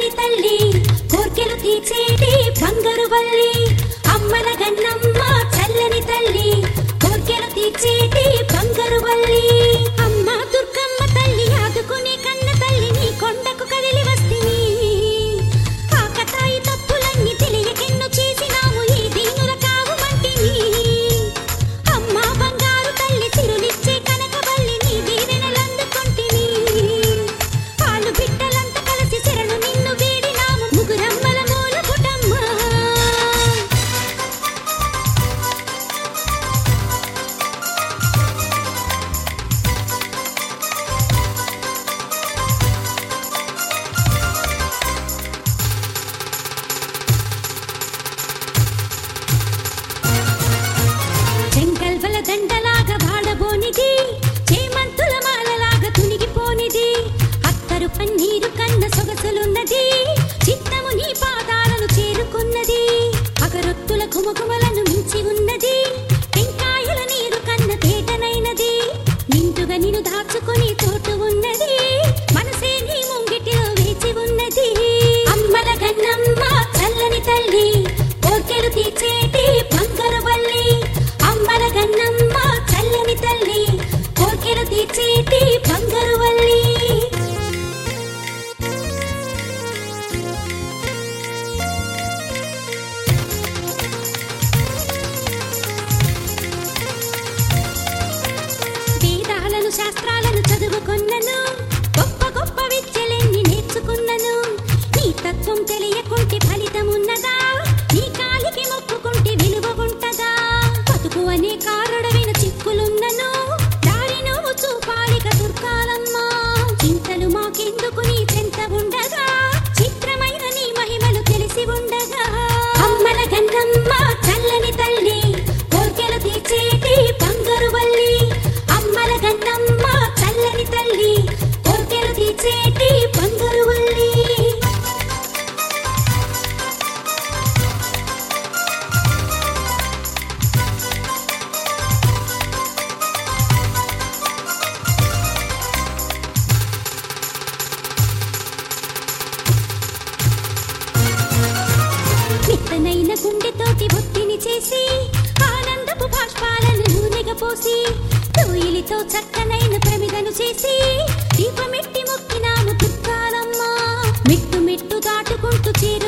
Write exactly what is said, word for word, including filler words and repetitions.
చల్లని తల్లి కోర్కెలు తీర్చేటి బంగారు వల్లి అమ్మల గన్నమ్మ చల్లని తల్లి కోర్కెలు తీర్చేటి బంగారు వల్లి అమ్మ దుర్గమ్మ తల్లి ఆదుకునే కన్న తల్లి నీ కొండకు కదిలి వస్తిని ఆకతాయి తప్పులన్నీ తెలియకెన్ను చేసినాము ఈ దీనుల కావు మంటిని అమ్మ బంగారు తల్లి సిరులిచ్చే కనకవల్లి నీ దీవెనలందుకొంటిని పాలు బిడ్డలంతా కలిసి శరణు నిన్ను వేడినాము ముగురమ్మల మూల పుటమ్మ చెంగల్వల దండలాగా వాడబోనిది చేమంతుల మాలలాగా తునిగిపోనిది అత్తరు పన్నీరు కన్న సొగసులున్నది చిత్తము నీ పాదాలను చేరుకున్నది అగరొత్తుల ఘుమఘుమలను మించి ఉన్నది టెంకాయల నీరు కన్న తేటనైనది నిండుగా నిన్ను దాచుకుని చోటు ఉన్నది మనసే నీ ముంగిటిలో వేచి ఉన్నది అమ్మల గన్నమ్మ చల్లని తల్లి కోర్కెలు తీర్చేటి బంగారు వల్లి అమ్మల గన్నమ్మ చల్లని తల్లి కోర్కెలు తీర్చేటి బంగారు వల్లి వేదాలను శాస్త్రాలను చదువుకున్నను గొప్ప గొప్ప విద్యలెన్ని నేర్చుకున్నను నీ తత్వం తెలియకుంటే ఫలితమున్నదా నీ కాలికి మొక్కుకుంటే విలువ ఉంటదా బతుకు అనే కారడమైన చిక్కులున్నను దారి నువ్వు చూపాలిక దుర్గాలమ్మ చింతలు మాకెందుకు నీ చెంత ఉండగా చిత్రమైన నీ మహిమలు తెలిసి ఉండగా అమ్మల గన్నమ్మ చల్లని తల్లి కోర్కెలు తీర్చేటి బంగారు వల్లి అమ్మల గన్నమ్మ చల్లని తల్లి కోర్కెలు తీర్చేటి బంగారు వల్లి మెత్తనైన గుండెతోటి ఒత్తిని చేసి ఆనందపు బాష్పాలను నూనెగా పోసి తోయిలితో చక్కనైన ప్రమిదను చేసి దీపమెట్టి మొక్కినాము దుర్గాలమ్మ మెట్టు మెట్టు దాటుకుంటూ చేరి